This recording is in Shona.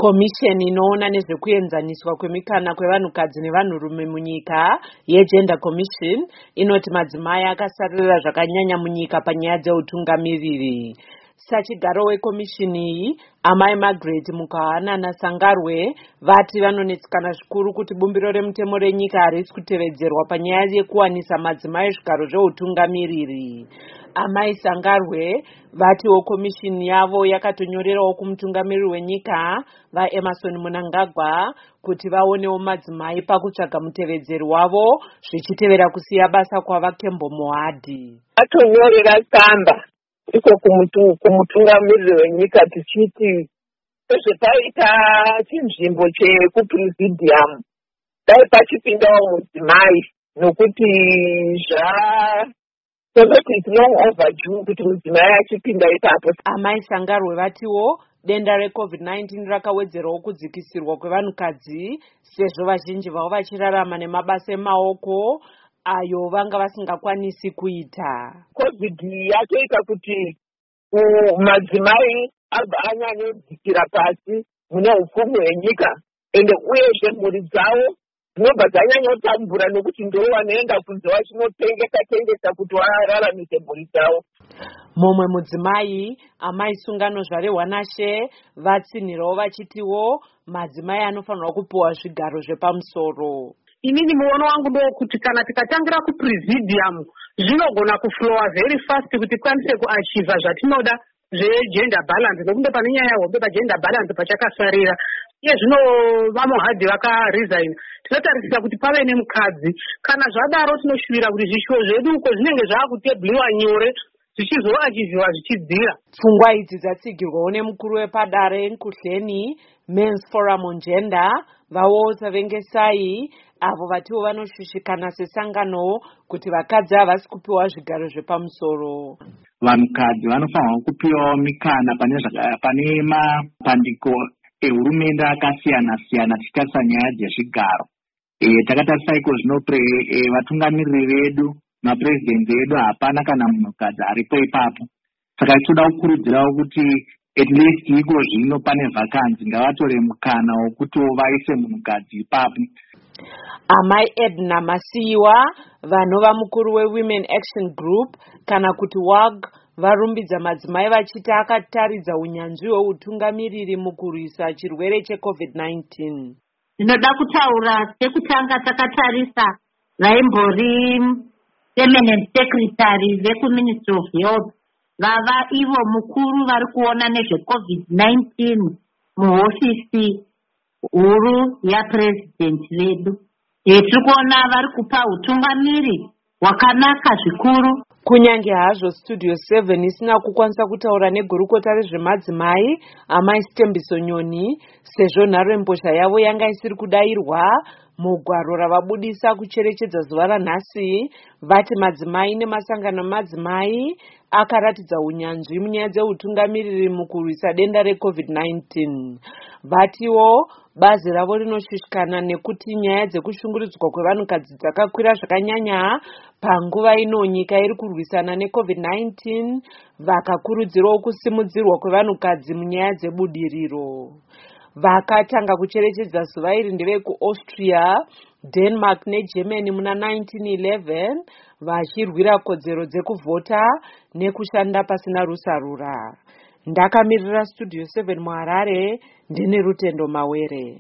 Komisheni inoona nezvekuenzaniswa kwemikana kwevanhukadzi nevanhurume munyika yeGender Commission inoti madzimai akasarira zvakanyanya munyika panyaya dzeutungamiriri. Sachigaro wekomishini iyi, amai Margaret Mukawana naSangarwe vati vanonetsekana zvikuru kuti bumbiro remutemo renyika harisi kutevedzerwa panyaya yekuwanisa madzimai zvigaro zveutungamiriri. Amai Sangarwe vatiwo komishini yavo yakatonyorerawo kumutungamiriri wenyika vaEmerson Mnangagwa kuti vaonewo madzimai pakutsvaga mutevedzeri wavo zvichitevera kusiya basa kwavaKembo Mohadhi. Atonyorera tsamba iko kumutungamiriri wenyika tichiti sezvepaita chinzvimbo chekupresidium dai pachipindawo mudzimai nokuti it's long overdue kuti mudzimai achipinda ipapo. Amai Sangarwe vatiwo denda reCovid-19 rakawedzerawo kudzikisirwa kwevanhukadzi sezvo vazhinji vavo vachirarama nemabasa emaoko ayo vanga vasingakwanisi kuita. COVID yatoita kuti madzimai abva anyanyodzikira pasi mune upfumi hwenyika ende uyezve mhuri dzavo dzinobva dzanyanyotambura nokuti ndo vanoenda kunze vachinotengesa kuti vararamise mhuri dzavo. Mumwe mudzimai, amai Sungano Zvarehwanashe, vatsinhirawo vachitiwo madzimai anofanirwa kupiwa zvigaro zvepamusoro. Inini muono wangu ndokuti kana tikatangira kupresidium zvinogona kuflowa very fast kuti tikwanise kuachiva zvatinoda zvegender balance nokunge pane nyaya hombe pagender balance pachakasarira. Iye zvino vaMohadhi vakaresign. Tinotarisira kuti pave nemukadzi. Kana zvadaro tinoshuvira kuti zvishuwo zvedu uko zvinenge zvaakutebliwa nyore zvichizoachiviwa zvichidzira. Pfungwa idzi dzatsigirwawo nemukuru wepadare Nkuhleni Men's Forum on Gender vaWalter Vengesai avo vatiwo vanoshushikana sesangano kuti vakadzi havasi kupiwa zvigaro zvepamusoro. Vanhukadzi vanofanirwa kupiwawo mikana pane mapandiko ehurumende akasiyana-siyana tichitarisa nyaya dzezvigaro. Takatarisa iko zvino vatungamiriri vedu mapurezidendi edu hapana kana munhukadzi aripo ipapo. Saka toda kukurudzirawo kuti at least iko zvino pane vakanzi ngavatore mukana wokuti vaise munhukadzi ipapo. Amai Edna Masiyiwa vanova mukuru weWomen Action Group kana kuti WAG varumbidza madzimai vachiti akataridza unyanzvi hweutungamiriri mukurwisa chirwere cheCovid-19. Ndinoda kutaura sekutanga takatarisa vaimbori permanent secretary vekuMinistry of Health vava ivo mukuru vari kuona nezveCovid-19 muhofisi huru yapresident vedu. Tiri kuona vari kupa utungamiri hwakanaka zvikuru. Kunyange hazvo Studio 7 isina kukwanisa kutaura negurukota rezvemadzimai amai Stembiso Nyoni sezvo nharembozha yavo yanga isiri kudairwa mugwaro ravabudisa kucherechedza zuva ranhasi, vati madzimai nemasangano madzimai akaratidza unyanzvi munyaya dzeutungamiriri mukurwisa denda reCovid-19. Vatiwo bazi ravo rinoshushikana nekuti nyaya dzekushungurudzwa kwevanhukadzi dzakakwira zvakanyanya panguva ino nyika iri kurwisana neCovid-19, vakakurudzirawo kusimudzirwa kwevanhukadzi munyaya dzebudiriro. Vakatanga kucherechedza zuva iri ndevekuAustria, Denmark neGermany muna 1911 vachirwira kodzero dzekuvhota nekushanda pasina rusarura. Ndakamirira Studio 7 muHarare ndine Rutendo Mawere.